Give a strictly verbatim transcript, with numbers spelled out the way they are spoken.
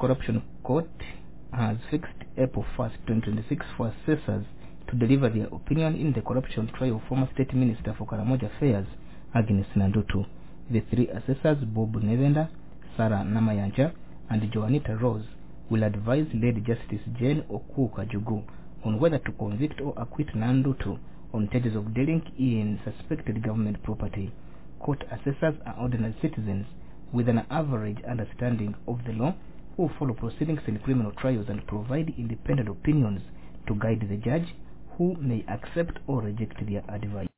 Anti-Corruption Court has fixed April first, twenty twenty-six for assessors to deliver their opinion in the corruption trial of former State Minister for Karamoja Affairs, Agnes Nandutu. The three assessors, Bob Nevenda, Sarah Namayanja, and Joanita Rose, will advise Lady Justice Jane Okukajugu on whether to convict or acquit Nandutu on charges of dealing in suspected government property. Court assessors are ordinary citizens with an average understanding of the law who follow proceedings in criminal trials and provide independent opinions to guide the judge, who may accept or reject their advice.